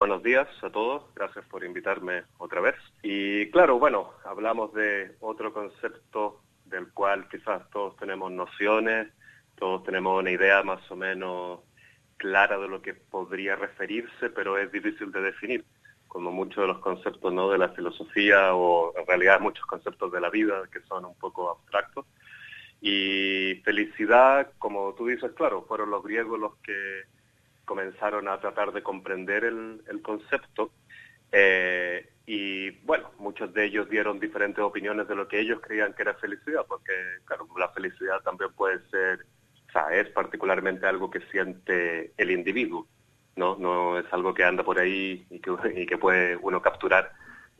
Buenos días a todos, gracias por invitarme otra vez. Y claro, bueno, hablamos de otro concepto del cual quizás todos tenemos nociones, todos tenemos una idea más o menos clara de lo que podría referirse, pero es difícil de definir, como muchos de los conceptos, ¿no?, de la filosofía o en realidad muchos conceptos de la vida que son un poco abstractos. Y felicidad, como tú dices, claro, fueron los griegos los que comenzaron a tratar de comprender el concepto y bueno, muchos de ellos dieron diferentes opiniones de lo que ellos creían que era felicidad, porque claro, la felicidad también puede ser, o sea, es particularmente algo que siente el individuo, ¿no? No es algo que anda por ahí y que puede uno capturar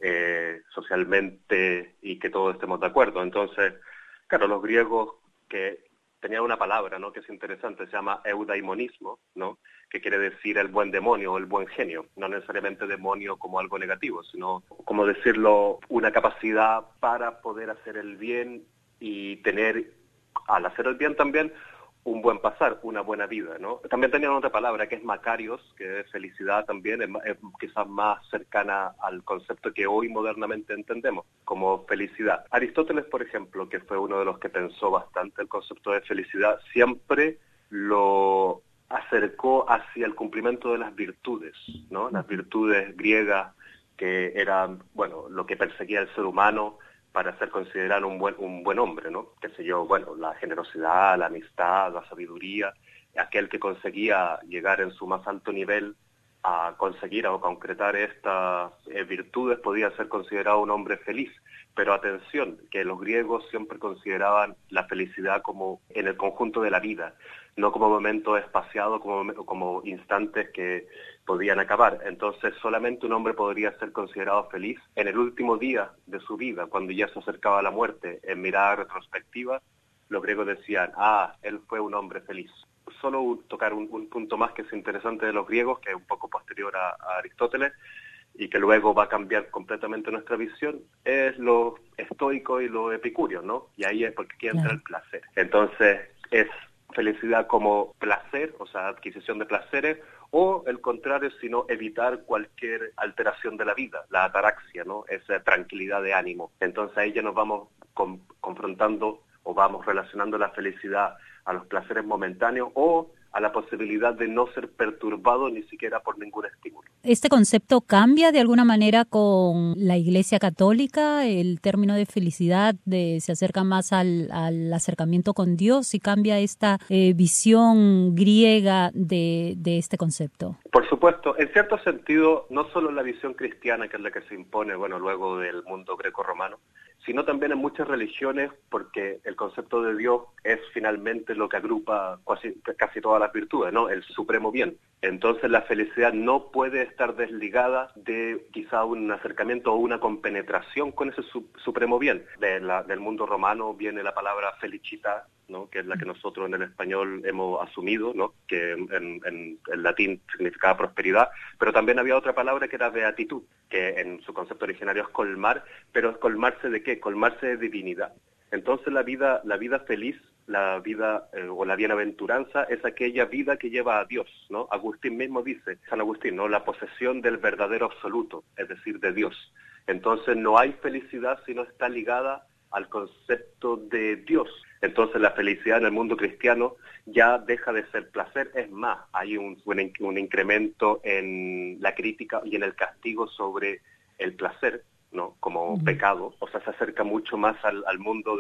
socialmente y que todos estemos de acuerdo. Entonces, claro, los griegos que tenían una palabra, ¿no?, que es interesante, se llama eudaimonismo, ¿no?, que quiere decir el buen demonio o el buen genio, no necesariamente demonio como algo negativo, sino, como decirlo, una capacidad para poder hacer el bien y tener, al hacer el bien también, un buen pasar, una buena vida, ¿no? También tenían otra palabra que es makarios, que es felicidad también, es quizás más cercana al concepto que hoy modernamente entendemos como felicidad. Aristóteles, por ejemplo, que fue uno de los que pensó bastante el concepto de felicidad, siempre lo acercó hacia el cumplimiento de las virtudes, ¿no? Las virtudes griegas que eran, bueno, lo que perseguía el ser humano para ser considerado un buen hombre, ¿no? Qué sé yo, bueno, la generosidad, la amistad, la sabiduría, aquel que conseguía llegar en su más alto nivel a conseguir o concretar estas virtudes podía ser considerado un hombre feliz. Pero atención, que los griegos siempre consideraban la felicidad como en el conjunto de la vida, no como momentos espaciados, como instantes que podían acabar. Entonces solamente un hombre podría ser considerado feliz en el último día de su vida, cuando ya se acercaba a la muerte. En mirada retrospectiva, los griegos decían, él fue un hombre feliz. Solo tocar un punto más que es interesante de los griegos, que es un poco posterior a Aristóteles, y que luego va a cambiar completamente nuestra visión, es lo estoico y lo epicúreo, ¿no? Y ahí es porque aquí entra Claro. el placer. Entonces, es felicidad como placer, o sea, adquisición de placeres, o el contrario, sino evitar cualquier alteración de la vida, la ataraxia, ¿no? Esa tranquilidad de ánimo. Entonces ahí ya nos vamos confrontando o vamos relacionando la felicidad a los placeres momentáneos o a la posibilidad de no ser perturbado ni siquiera por ningún estímulo. ¿Este concepto cambia de alguna manera con la Iglesia Católica? El término de felicidad se acerca más al acercamiento con Dios y cambia esta visión griega de este concepto. Por supuesto, en cierto sentido, no solo la visión cristiana, que es la que se impone, bueno, luego del mundo greco-romano, sino también en muchas religiones, porque el concepto de Dios es finalmente lo que agrupa casi todas las virtudes, ¿no? El supremo bien. Entonces la felicidad no puede estar desligada de quizá un acercamiento o una compenetración con ese supremo bien. Del mundo romano viene la palabra felicità, ¿no?, que es la que nosotros en el español hemos asumido, ¿no?, que en latín significaba prosperidad, pero también había otra palabra que era beatitud, que en su concepto originario es colmar, pero es colmarse ¿de qué? Colmarse de divinidad. Entonces la vida feliz, la vida o la bienaventuranza es aquella vida que lleva a Dios, ¿no? Agustín mismo dice, San Agustín, ¿no?, la posesión del verdadero absoluto, es decir, de Dios. Entonces no hay felicidad si no está ligada al concepto de Dios. Entonces la felicidad en el mundo cristiano ya deja de ser placer, es más, hay un incremento en la crítica y en el castigo sobre el placer, ¿no?, como pecado, o sea, se acerca mucho más al mundo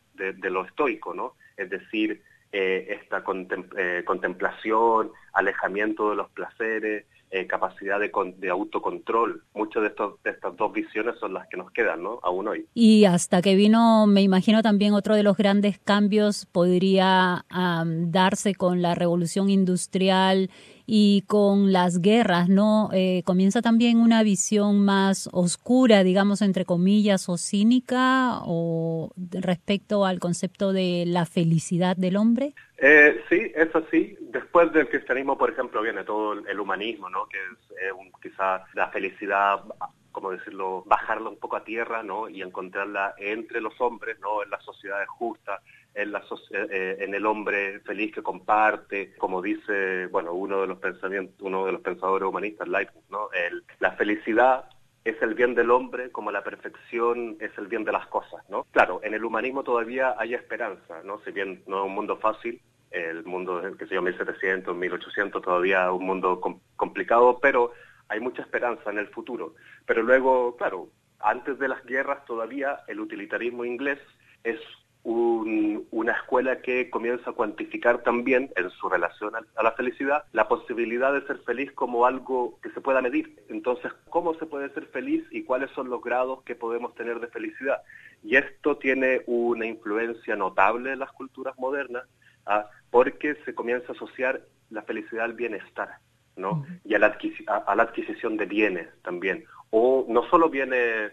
de lo estoico, ¿no? Es decir, esta contemplación, alejamiento de los placeres, capacidad de autocontrol. Muchas de estas dos visiones son las que nos quedan, ¿no?, aún hoy. Y hasta que vino, me imagino también otro de los grandes cambios podría darse con la revolución industrial y con las guerras, ¿no? Comienza también una visión más oscura, digamos, entre comillas, o cínica, o respecto al concepto de la felicidad del hombre. Sí, es así. Después del cristianismo, por ejemplo, viene todo el humanismo, ¿no?, que es quizá la felicidad, como decirlo, bajarla un poco a tierra, ¿no?, y encontrarla entre los hombres, ¿no?, en las sociedades justas, en el hombre feliz que comparte, como dice, bueno, uno de los pensadores humanistas, Leibniz, ¿no? La felicidad es el bien del hombre como la perfección es el bien de las cosas, ¿no? Claro, en el humanismo todavía hay esperanza, ¿no? Si bien no es un mundo fácil, el mundo, qué sé yo, 1700, 1800, todavía un mundo complicado, pero hay mucha esperanza en el futuro. Pero luego, claro, antes de las guerras todavía el utilitarismo inglés es una escuela que comienza a cuantificar también en su relación a la felicidad la posibilidad de ser feliz como algo que se pueda medir. Entonces, ¿cómo se puede ser feliz y cuáles son los grados que podemos tener de felicidad? Y esto tiene una influencia notable en las culturas modernas, porque se comienza a asociar la felicidad al bienestar, ¿no? Y a la adquisición de bienes también. O no solo bienes,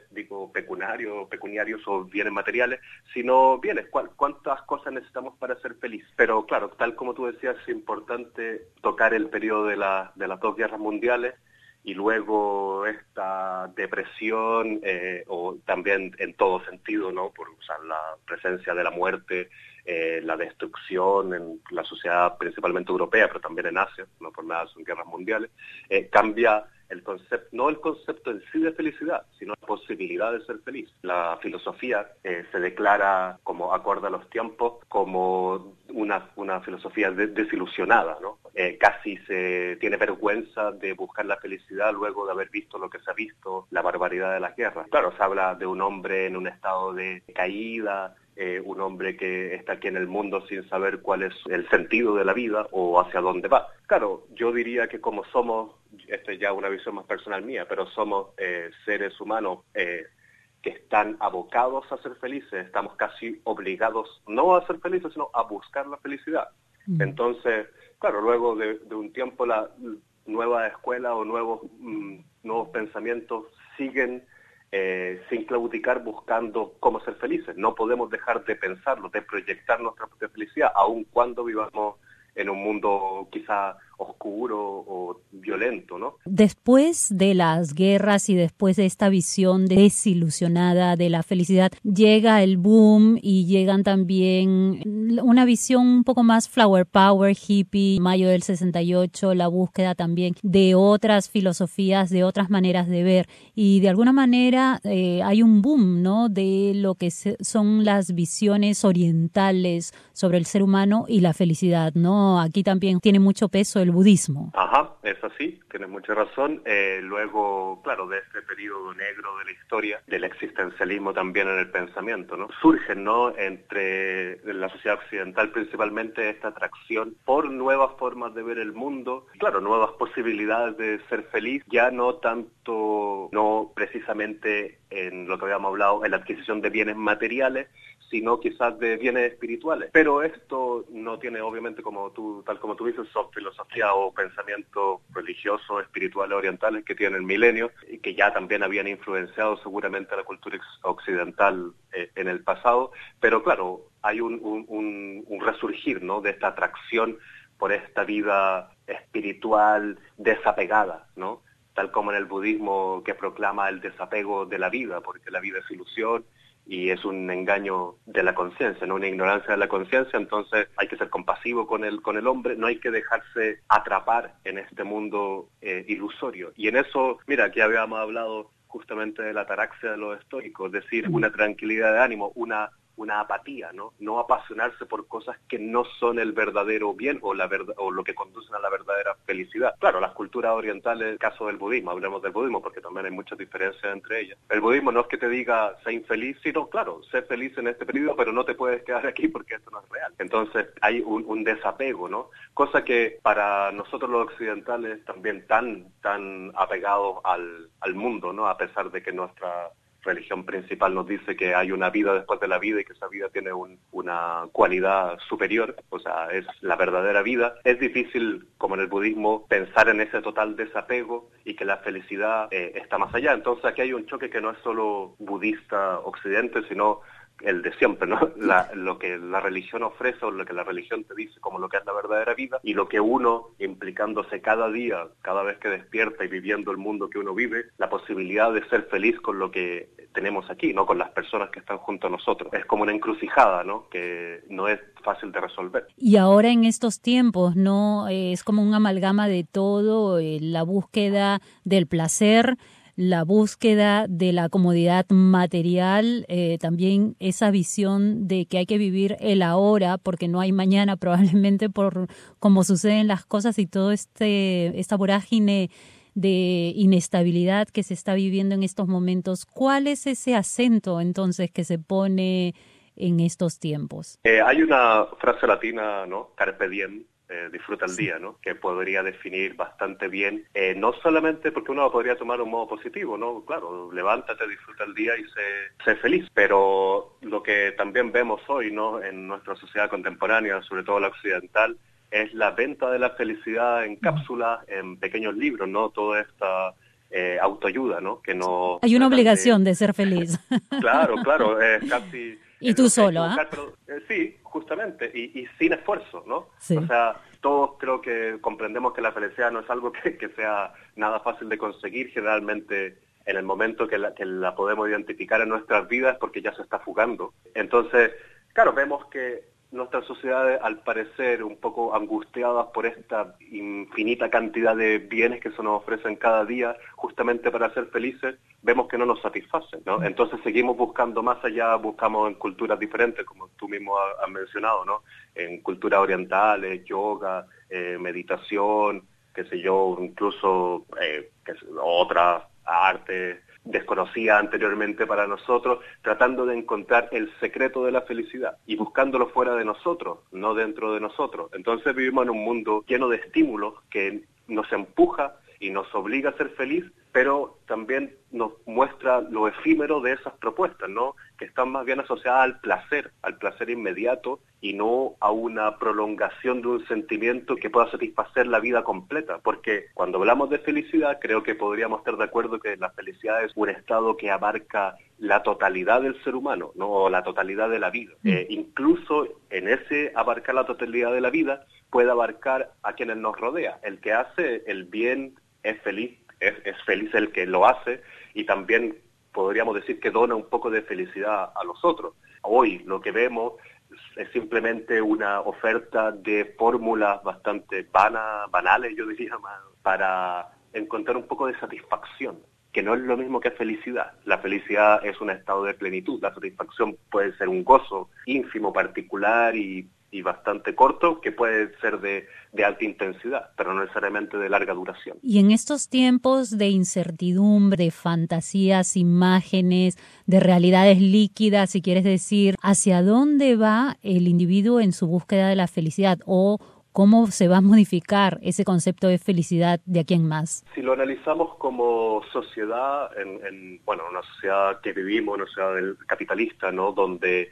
pecuniarios o bienes materiales, sino bienes. ¿Cuántas cosas necesitamos para ser feliz? Pero claro, tal como tú decías, es importante tocar el periodo de las dos guerras mundiales y luego esta depresión, o también en todo sentido, ¿no? Por usar la presencia de la muerte, la destrucción en la sociedad principalmente europea, pero también en Asia, no por nada son guerras mundiales, cambia el concepto, no el concepto en sí de felicidad, sino la posibilidad de ser feliz. La filosofía se declara, como acorde a los tiempos, como una filosofía desilusionada, ¿no? Casi se tiene vergüenza de buscar la felicidad luego de haber visto lo que se ha visto, la barbaridad de las guerras. Claro, se habla de un hombre en un estado de caída, un hombre que está aquí en el mundo sin saber cuál es el sentido de la vida o hacia dónde va. Claro, yo diría que como somos, esta es ya una visión más personal mía, pero somos seres humanos que están abocados a ser felices, estamos casi obligados no a ser felices, sino a buscar la felicidad. Entonces, claro, luego de un tiempo la nueva escuela o nuevos pensamientos siguen sin claudicar buscando cómo ser felices. No podemos dejar de pensarlo, de proyectar nuestra propia felicidad, aun cuando vivamos en un mundo quizá oscuro o violento, ¿no? Después de las guerras y después de esta visión desilusionada de la felicidad, llega el boom y llegan también una visión un poco más flower power, hippie, mayo del 68, la búsqueda también de otras filosofías, de otras maneras de ver. Y de alguna manera hay un boom, ¿no?, de lo que son las visiones orientales sobre el ser humano y la felicidad, ¿no? Aquí también tiene mucho peso el budismo. Ajá, es así, tienes mucha razón. Luego, claro, de este periodo negro de la historia, del existencialismo también en el pensamiento, ¿no? Surgen, ¿no?, entre la sociedad occidental principalmente esta atracción por nuevas formas de ver el mundo, claro, nuevas posibilidades de ser feliz, ya no tanto, no precisamente en lo que habíamos hablado, en la adquisición de bienes materiales, sino quizás de bienes espirituales. Pero esto no tiene, obviamente, tal como tú dices, son filosofía o pensamientos religiosos, espirituales, orientales que tienen milenios y que ya también habían influenciado seguramente a la cultura occidental en el pasado. Pero claro, hay un resurgir, ¿no?, de esta atracción por esta vida espiritual desapegada, ¿no? Tal como en el budismo, que proclama el desapego de la vida, porque la vida es ilusión y es un engaño de la conciencia, ¿no?, una ignorancia de la conciencia. Entonces hay que ser compasivo con el hombre, no hay que dejarse atrapar en este mundo ilusorio. Y en eso, mira, aquí habíamos hablado justamente de la ataraxia de los estoicos, es decir, una tranquilidad de ánimo, una apatía, ¿no? No apasionarse por cosas que no son el verdadero bien o lo que conducen a la verdadera felicidad. Claro, las culturas orientales, el caso del budismo, hablemos del budismo porque también hay muchas diferencias entre ellas. El budismo no es que te diga sé infeliz, sino claro, sé feliz en este periodo, pero no te puedes quedar aquí porque esto no es real. Entonces hay un desapego, ¿no? Cosa que para nosotros los occidentales también tan apegados al mundo, ¿no? A pesar de que nuestra religión principal nos dice que hay una vida después de la vida y que esa vida tiene una cualidad superior, o sea, es la verdadera vida. Es difícil, como en el budismo, pensar en ese total desapego y que la felicidad está más allá. Entonces aquí hay un choque que no es solo budista occidente, sino el de siempre, ¿no? Lo que la religión ofrece o lo que la religión te dice como lo que es la verdadera vida y lo que uno, implicándose cada día, cada vez que despierta y viviendo el mundo que uno vive, la posibilidad de ser feliz con lo que tenemos aquí, ¿no? Con las personas que están junto a nosotros. Es como una encrucijada, ¿no? Que no es fácil de resolver. Y ahora en estos tiempos, ¿no? Es como un amalgama de todo, la búsqueda del placer, la búsqueda de la comodidad material, también esa visión de que hay que vivir el ahora porque no hay mañana probablemente por cómo suceden las cosas y todo esta vorágine de inestabilidad que se está viviendo en estos momentos. ¿Cuál es ese acento entonces que se pone en estos tiempos? Hay una frase latina, ¿no? Carpe diem, disfruta el Sí. día, ¿no? Que podría definir bastante bien, no solamente porque uno lo podría tomar de un modo positivo, ¿no? Claro, levántate, disfruta el día y sé feliz, pero lo que también vemos hoy, ¿no? En nuestra sociedad contemporánea, sobre todo la occidental, es la venta de la felicidad en cápsulas, en pequeños libros, ¿no? Toda esta autoayuda, ¿no? Que nos Hay una tratan de... obligación de ser feliz. Claro, es casi... Y tú lo que hay que solo, ¿ah? buscar, pero sí, justamente, y sin esfuerzo, ¿no? O Sí. sea, todos creo que comprendemos que la felicidad no es algo que sea nada fácil de conseguir. Generalmente, en el momento que la podemos identificar en nuestras vidas, porque ya se está fugando. Entonces, claro, vemos que nuestras sociedades, al parecer, un poco angustiadas por esta infinita cantidad de bienes que se nos ofrecen cada día, justamente para ser felices, vemos que no nos satisfacen, ¿no? Entonces seguimos buscando más allá, buscamos en culturas diferentes, como tú mismo has mencionado, ¿no? En culturas orientales, yoga, meditación, qué sé yo, incluso otras artes desconocida anteriormente para nosotros, tratando de encontrar el secreto de la felicidad y buscándolo fuera de nosotros, no dentro de nosotros. Entonces vivimos en un mundo lleno de estímulos que nos empuja y nos obliga a ser feliz, pero también nos muestra lo efímero de esas propuestas, ¿no? Que están más bien asociadas al placer inmediato y no a una prolongación de un sentimiento que pueda satisfacer la vida completa. Porque cuando hablamos de felicidad, creo que podríamos estar de acuerdo que la felicidad es un estado que abarca la totalidad del ser humano, ¿no? O la totalidad de la vida. Incluso en ese abarcar la totalidad de la vida, puede abarcar a quienes nos rodea. El que hace el bien es feliz, es feliz el que lo hace, y también podríamos decir que dona un poco de felicidad a los otros. Hoy lo que vemos es simplemente una oferta de fórmulas bastante banales, yo diría, para encontrar un poco de satisfacción, que no es lo mismo que felicidad. La felicidad es un estado de plenitud, la satisfacción puede ser un gozo ínfimo, particular y bastante corto, que puede ser de alta intensidad, pero no necesariamente de larga duración. Y en estos tiempos de incertidumbre, fantasías, imágenes, de realidades líquidas, si quieres decir, ¿hacia dónde va el individuo en su búsqueda de la felicidad? ¿O cómo se va a modificar ese concepto de felicidad de aquí en más? Si lo analizamos como sociedad, una sociedad que vivimos, una sociedad capitalista, ¿no? Donde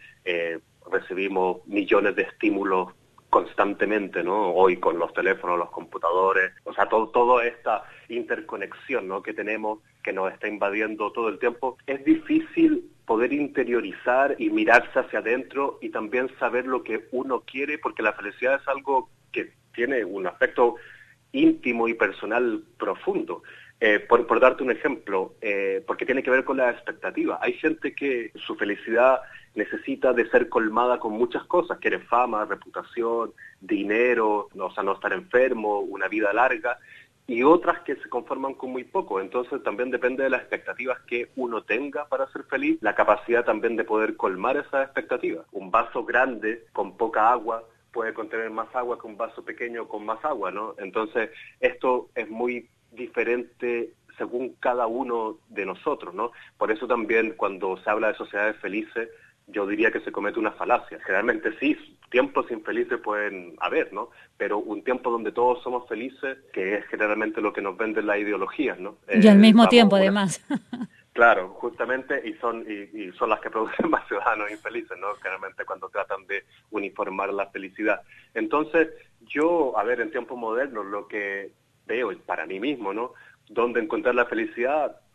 recibimos millones de estímulos constantemente, ¿no? Hoy con los teléfonos, los computadores, o sea, toda esta interconexión, ¿no? Que tenemos, que nos está invadiendo todo el tiempo, es difícil poder interiorizar y mirarse hacia adentro y también saber lo que uno quiere, porque la felicidad es algo que tiene un aspecto íntimo y personal profundo. Por darte un ejemplo, porque tiene que ver con la expectativa. Hay gente que su felicidad necesita de ser colmada con muchas cosas, quiere fama, reputación, dinero, o sea, no estar enfermo, una vida larga, y otras que se conforman con muy poco. Entonces también depende de las expectativas que uno tenga para ser feliz, la capacidad también de poder colmar esas expectativas. Un vaso grande con poca agua puede contener más agua que un vaso pequeño con más agua, ¿no? Entonces esto es muy diferente según cada uno de nosotros, ¿no? Por eso también cuando se habla de sociedades felices, yo diría que se comete una falacia. Generalmente sí, tiempos infelices pueden haber, ¿no? Pero un tiempo donde todos somos felices, que es generalmente lo que nos venden las ideologías, ¿no? Y al mismo tiempo, además. Claro, justamente, y son las que producen más ciudadanos infelices, ¿no? Generalmente cuando tratan de uniformar la felicidad. Entonces, yo, en tiempos modernos, lo que veo para mí mismo, ¿no? Donde encontrar la felicidad,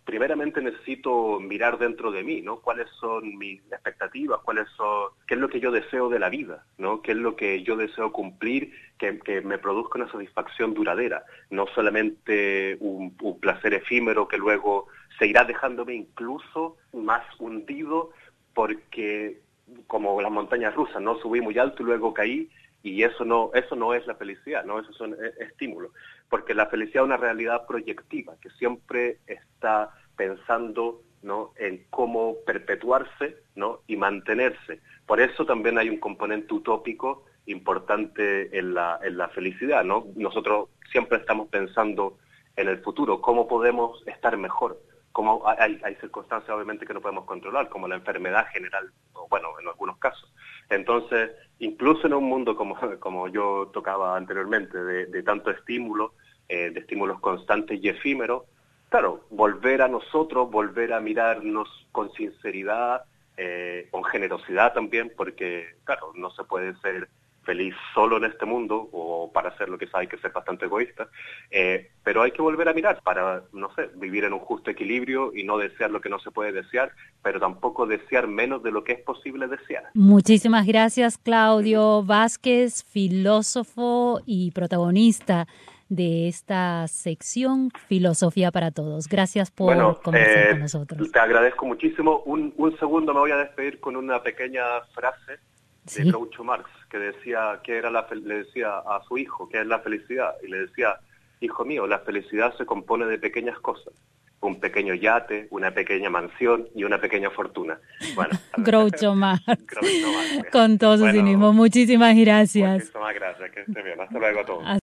primeramente necesito mirar dentro de mí, ¿no? ¿Cuáles son mis expectativas? ¿Qué es lo que yo deseo de la vida? ¿No? ¿Qué es lo que yo deseo cumplir que me produzca una satisfacción duradera? No solamente un placer efímero que luego se irá dejándome incluso más hundido porque, como las montañas rusas, ¿no? Subí muy alto y luego caí, y eso no es la felicidad, ¿no? Esos son estímulos. Porque la felicidad es una realidad proyectiva, que siempre está pensando, ¿no?, en cómo perpetuarse, ¿no?, y mantenerse. Por eso también hay un componente utópico importante en la felicidad, ¿no? Nosotros siempre estamos pensando en el futuro, cómo podemos estar mejor. Como hay circunstancias obviamente que no podemos controlar, como la enfermedad general, o bueno, en algunos casos. Entonces, incluso en un mundo como yo tocaba anteriormente, de tanto estímulo, de estímulos constantes y efímeros, claro, volver a nosotros, volver a mirarnos con sinceridad, con generosidad también, porque, claro, no se puede ser feliz solo en este mundo, o para hacer lo que hay que ser bastante egoísta, pero hay que volver a mirar para, no sé, vivir en un justo equilibrio y no desear lo que no se puede desear, pero tampoco desear menos de lo que es posible desear. Muchísimas gracias, Claudio Vázquez, filósofo y protagonista de esta sección Filosofía para Todos. Gracias por conversar con nosotros. Te agradezco muchísimo. Un segundo, me voy a despedir con una pequeña frase de Groucho Marx, que decía le decía a su hijo qué es la felicidad, y le decía: hijo mío, la felicidad se compone de pequeñas cosas, un pequeño yate, una pequeña mansión y una pequeña fortuna. Bueno, Groucho Marx. Con todo su cinismo. Muchísimas gracias. Muchísimas gracias, que esté bien. Hasta luego a todos.